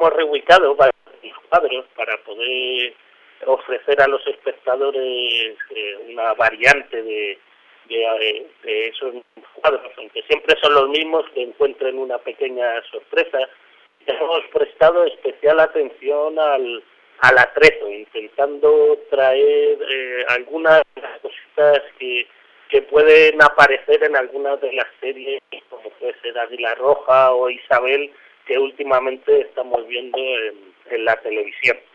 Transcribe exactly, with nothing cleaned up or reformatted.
hemos reubicado varios cuadros para poder ofrecer a los espectadores eh, una variante de, de, de esos cuadros, aunque siempre son los mismos, que encuentren una pequeña sorpresa. Hemos prestado especial atención al, al atrezo, intentando traer eh, algunas cositas que, que pueden aparecer en algunas de las series, como puede ser Águila Roja o Isabel, que últimamente estamos viendo en, en la televisión.